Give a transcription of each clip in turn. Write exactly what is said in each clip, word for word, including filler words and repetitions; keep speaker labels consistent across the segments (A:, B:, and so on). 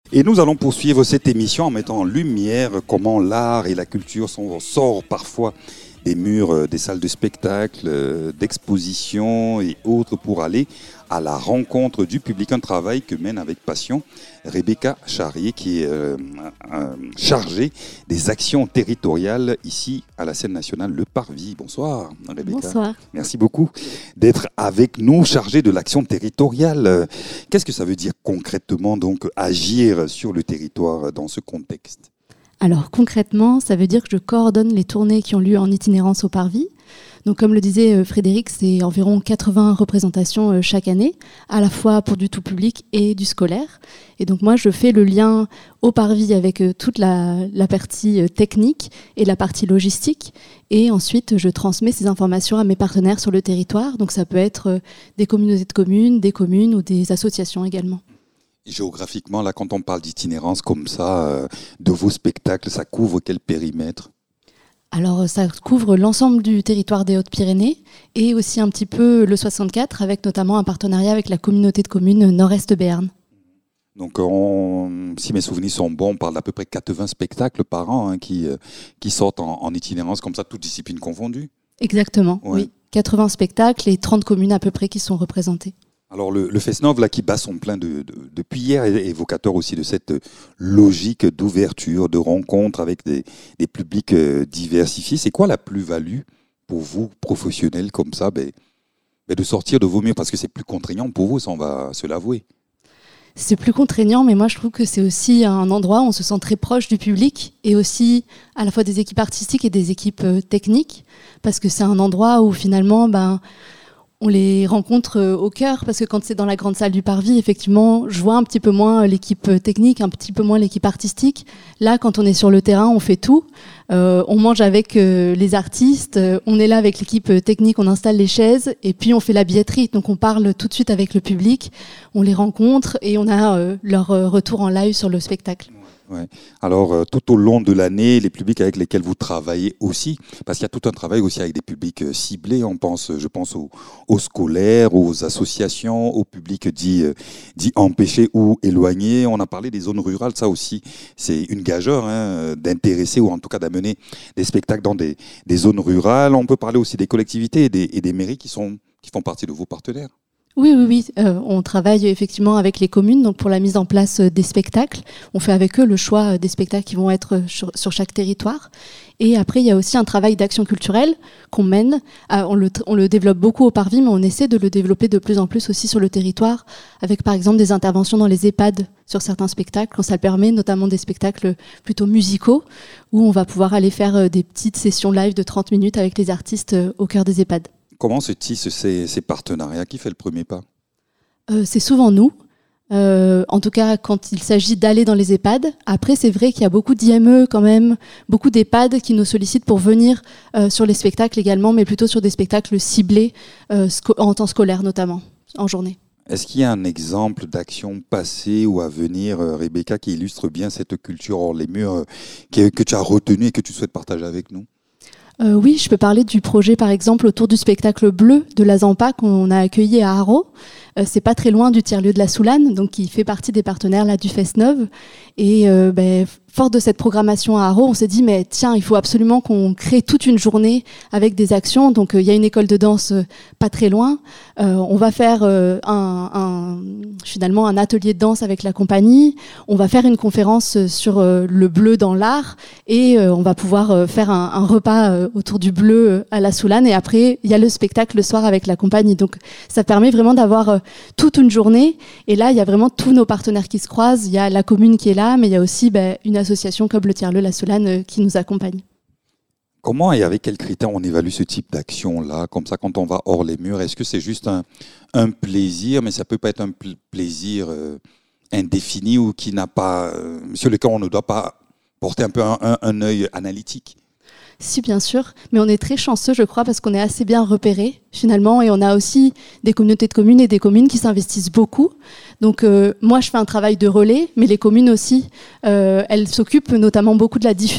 A: Et nous allons poursuivre cette émission en mettant en lumière comment l'art et la culture sont, sortent parfois des murs des salles de spectacle, d'exposition et autres pour aller à la rencontre du public. Un travail que mène avec passion Rebecca Charrier, qui est euh, euh, chargée des actions territoriales ici à la scène nationale Le Parvis. Bonsoir Rebecca.
B: Bonsoir.
A: Merci beaucoup d'être avec nous, chargée de l'action territoriale. Qu'est-ce que ça veut dire concrètement, donc, agir sur le territoire dans ce contexte ?
B: Alors concrètement, ça veut dire que je coordonne les tournées qui ont lieu en itinérance au Parvis. Donc comme le disait Frédéric, c'est environ quatre-vingts représentations chaque année, à la fois pour du tout public et du scolaire. Et donc moi, je fais le lien au Parvis avec toute la, la partie technique et la partie logistique. Et ensuite, je transmets ces informations à mes partenaires sur le territoire. Donc ça peut être des communautés de communes, des communes ou des associations également.
A: Géographiquement, là, quand on parle d'itinérance comme ça, euh, de vos spectacles, ça couvre quel périmètre ?
B: Alors, ça couvre l'ensemble du territoire des Hautes-Pyrénées et aussi un petit peu le soixante-quatre, avec notamment un partenariat avec la communauté de communes Nord-Est Béarn.
A: Donc, on, si mes souvenirs sont bons, on parle d'à peu près quatre-vingts spectacles par an hein, qui, euh, qui sortent en, en itinérance, comme ça, toutes disciplines confondues ?
B: Exactement,
A: ouais.
B: Oui. quatre-vingts spectacles et trente communes à peu près qui sont représentées.
A: Alors le, le Fesnov là qui bat son plein de, de, depuis hier est évocateur aussi de cette logique d'ouverture, de rencontre avec des, des publics diversifiés. C'est quoi la plus-value pour vous, professionnels comme ça, ben, ben de sortir de vos murs, parce que c'est plus contraignant pour vous, ça on va se l'avouer.
B: C'est plus contraignant, mais moi je trouve que c'est aussi un endroit où on se sent très proche du public et aussi à la fois des équipes artistiques et des équipes techniques, parce que c'est un endroit où finalement... ben, on les rencontre au cœur, parce que quand c'est dans la grande salle du Parvis, effectivement, je vois un petit peu moins l'équipe technique, un petit peu moins l'équipe artistique. Là, quand on est sur le terrain, on fait tout. Euh, on mange avec euh, les artistes, euh, on est là avec l'équipe technique, on installe les chaises, et puis on fait la billetterie. Donc on parle tout de suite avec le public, on les rencontre, et on a euh, leur euh, retour en live sur le spectacle.
A: Ouais. Alors, euh, tout au long de l'année, les publics avec lesquels vous travaillez aussi, parce qu'il y a tout un travail aussi avec des publics euh, ciblés, on pense, je pense aux, aux scolaires, aux associations, aux publics dits, euh, dits empêchés ou éloignés. On a parlé des zones rurales, ça aussi, c'est une gageure hein, d'intéresser ou en tout cas d'amener des spectacles dans des, des zones rurales. On peut parler aussi des collectivités et des, et des mairies qui, sont, qui font partie de vos partenaires.
B: Oui, oui, oui. Euh, on travaille effectivement avec les communes donc pour la mise en place des spectacles. On fait avec eux le choix des spectacles qui vont être sur, sur chaque territoire. Et après, il y a aussi un travail d'action culturelle qu'on mène. Euh, on, le, on le développe beaucoup au Parvis, mais on essaie de le développer de plus en plus aussi sur le territoire, avec par exemple des interventions dans les EHPAD sur certains spectacles, quand ça le permet, notamment des spectacles plutôt musicaux, où on va pouvoir aller faire des petites sessions live de trente minutes avec les artistes au cœur des EHPAD.
A: Comment se tissent ces, ces partenariats ? Qui fait le premier pas ?
B: euh, C'est souvent nous. Euh, en tout cas, quand il s'agit d'aller dans les EHPAD. Après, c'est vrai qu'il y a beaucoup d'I M E quand même, beaucoup d'EHPAD qui nous sollicitent pour venir euh, sur les spectacles également, mais plutôt sur des spectacles ciblés, euh, sco- en temps scolaire notamment, en journée.
A: Est-ce qu'il y a un exemple d'action passée ou à venir, euh, Rebecca, qui illustre bien cette culture hors les murs, euh, que, que tu as retenue et que tu souhaites partager avec nous ?
B: Euh, oui, je peux parler du projet, par exemple, autour du spectacle bleu de la Zampa qu'on a accueilli à Haro. Euh, c'est pas très loin du tiers-lieu de la Soulane, donc qui fait partie des partenaires là, du Fesnov. Et euh, ben, fort de cette programmation à Haro, on s'est dit, mais tiens, il faut absolument qu'on crée toute une journée avec des actions. Donc, il euh, y a une école de danse euh, pas très loin. Euh, on va faire euh, un, un, finalement un atelier de danse avec la compagnie. On va faire une conférence sur euh, le bleu dans l'art. Et euh, on va pouvoir euh, faire un, un repas euh, autour du bleu euh, à la Soulane. Et après, il y a le spectacle le soir avec la compagnie. Donc, ça permet vraiment d'avoir euh, toute une journée. Et là, il y a vraiment tous nos partenaires qui se croisent. Il y a la commune qui est là, mais il y a aussi ben, une association comme le Tiers-Lieu La Soulane euh, qui nous accompagne.
A: Comment et avec quels critères on évalue ce type d'action-là, comme ça quand on va hors les murs ? Est-ce que c'est juste un, un plaisir, mais ça peut pas être un pl- plaisir euh, indéfini ou qui n'a pas, euh, sur lequel on ne doit pas porter un peu un, un, un œil analytique ?
B: Si, bien sûr, mais on est très chanceux, je crois, parce qu'on est assez bien repérés, finalement, et on a aussi des communautés de communes et des communes qui s'investissent beaucoup. Donc, euh, moi, je fais un travail de relais, mais les communes aussi, euh, elles s'occupent notamment beaucoup de la diffusion,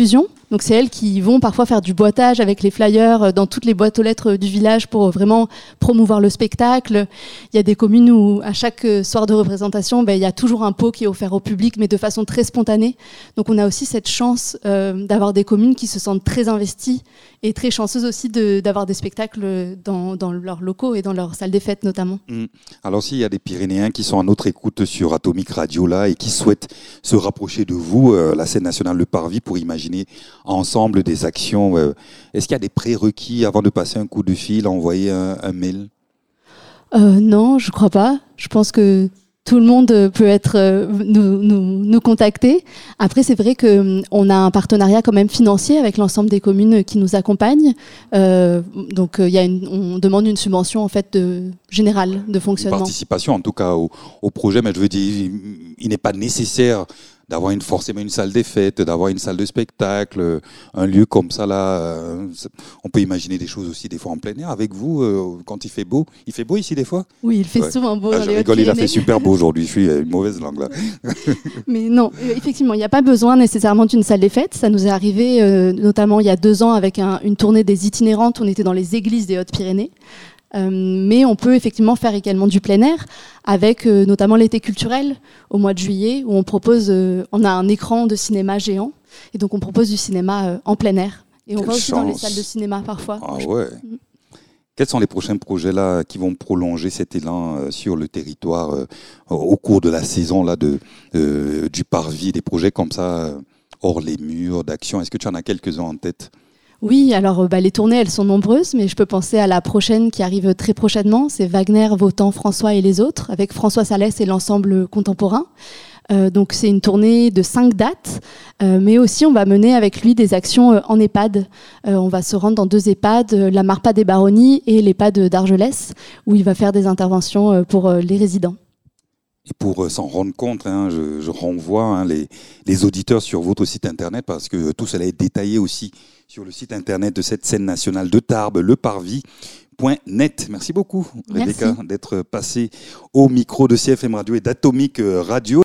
B: Donc c'est elles qui vont parfois faire du boitage avec les flyers dans toutes les boîtes aux lettres du village pour vraiment promouvoir le spectacle. Il y a des communes où à chaque soir de représentation, ben, il y a toujours un pot qui est offert au public, mais de façon très spontanée. Donc on a aussi cette chance euh, d'avoir des communes qui se sentent très investies et très chanceuses aussi de, d'avoir des spectacles dans, dans leurs locaux et dans leurs salles des fêtes notamment.
A: Mmh. Alors s'il y a des Pyrénéens qui sont à notre écoute sur Atomic Radio là et qui souhaitent se rapprocher de vous, euh, la scène nationale Le Parvis, pour imaginer ensemble des actions, euh, est-ce qu'il y a des prérequis avant de passer un coup de fil, envoyer un, un mail ?
B: euh, Non, je crois pas. Je pense que tout le monde peut être euh, nous, nous, nous contacter. Après, c'est vrai que on a un partenariat quand même financier avec l'ensemble des communes qui nous accompagnent. Euh, donc, il euh, y a une, on demande une subvention en fait de, générale de fonctionnement.
A: Une participation, en tout cas, au, au projet. Mais je veux dire, il n'est pas nécessaire d'avoir une, forcément une salle des fêtes, d'avoir une salle de spectacle, un lieu comme ça là. Euh, on peut imaginer des choses aussi des fois en plein air avec vous euh, quand il fait beau. Il fait beau ici des fois ?
B: Oui, il fait
A: ouais.
B: souvent beau.
A: Ah,
B: dans
A: je
B: les
A: rigole, il a
B: Hautes-Pyrénées.
A: fait super beau aujourd'hui. Je suis une mauvaise langue là.
B: Mais non, effectivement, il n'y a pas besoin nécessairement d'une salle des fêtes. Ça nous est arrivé euh, notamment il y a deux ans avec un, une tournée des itinérantes. On était dans les églises des Hautes-Pyrénées. Euh, mais on peut effectivement faire également du plein air avec euh, notamment l'été culturel au mois de juillet où on propose, euh, on a un écran de cinéma géant et donc on propose du cinéma euh, en plein air et on
A: Quelle
B: va aussi
A: chance.
B: dans les salles de cinéma parfois.
A: Ah ouais. Mmh. Quels sont les prochains projets là qui vont prolonger cet élan euh, sur le territoire euh, au cours de la saison là de euh, du Parvis, des projets comme ça euh, hors les murs d'action? Est-ce que tu en as quelques-uns en tête?
B: Oui, alors bah, les tournées, elles sont nombreuses, mais je peux penser à la prochaine qui arrive très prochainement. C'est Wagner, Wotan, François et les autres, avec François Salès et l'ensemble contemporain. Euh, donc c'est une tournée de cinq dates, euh, mais aussi on va mener avec lui des actions euh, en EHPAD. Euh, on va se rendre dans deux EHPAD, euh, la Marpa des Baronnies et l'EHPAD d'Argelès, où il va faire des interventions euh, pour euh, les résidents.
A: Et pour euh, s'en rendre compte, hein, je, je renvoie hein, les, les auditeurs sur votre site internet parce que tout cela est détaillé aussi sur le site internet de cette scène nationale de Tarbes, le parvis point net. Merci beaucoup, Rebecca, d'être passée au micro de C F M Radio et d'Atomic Radio.